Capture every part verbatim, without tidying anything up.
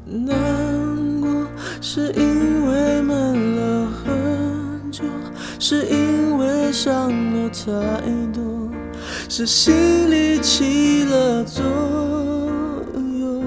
难过，是因为闷了很久，是因为伤了太多，是心里起了作用。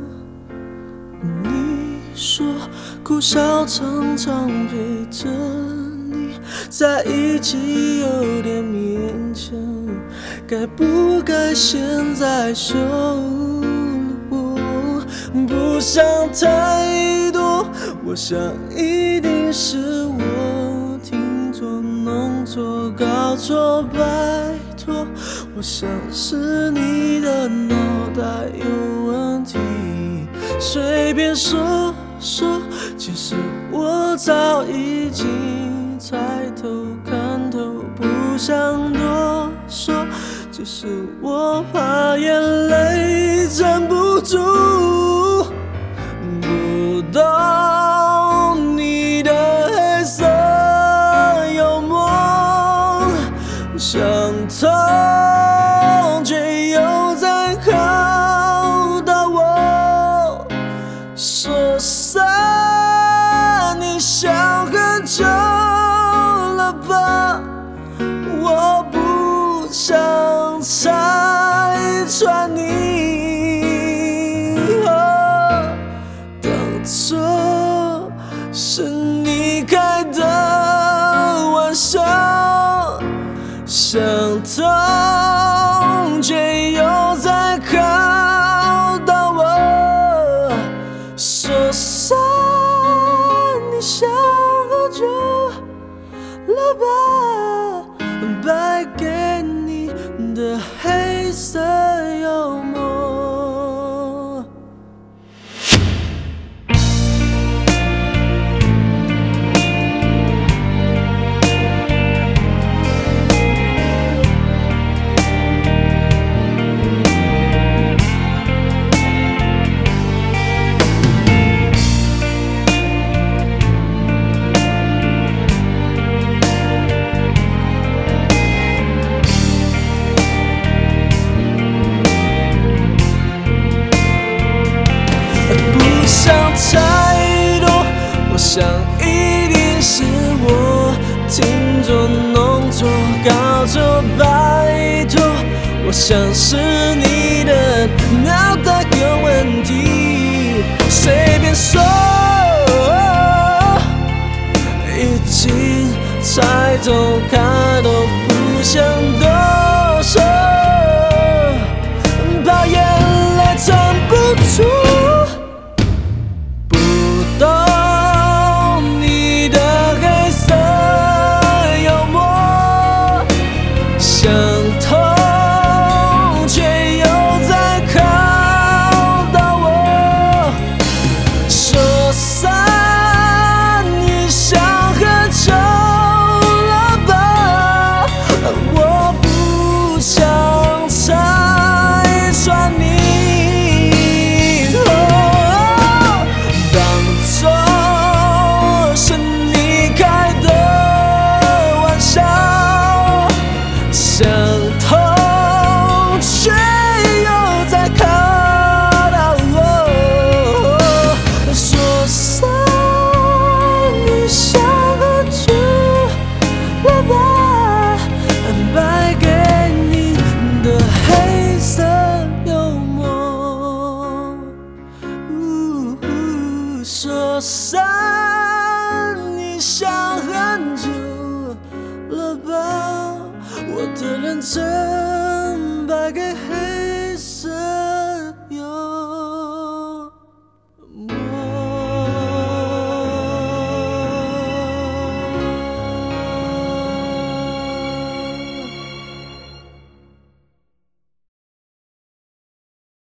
你说苦笑常常陪着你在一起有点勉强，该不该现在收了我？不想太多，我想一定是我听错、弄错、搞错，拜托，我想是你的脑袋有问题，随便说说，其实我早已经猜透看透，不想多说，只是我怕眼泪站不住。不懂你的黑色幽默，想通却又在考到我，说散你想很久了吧，我不想拆穿你，哦，当初是你开的玩笑，想通却又在考到我，说散你想喝酒了吧，败给你的黑色幽默。不想太多，我想一定是我听错、弄错、搞错，拜托，我想是你的脑袋有问题，随便说，已经猜透看透，不想多说，怕眼泪撑不住。想通却又在考到我，说散你想很久了吧，我不想拆穿你，哦，当作是你开的玩笑，想通却又在考到我，说散你想喝酒了吧，败给你的黑色幽默，说散你想很久了吧，我的认真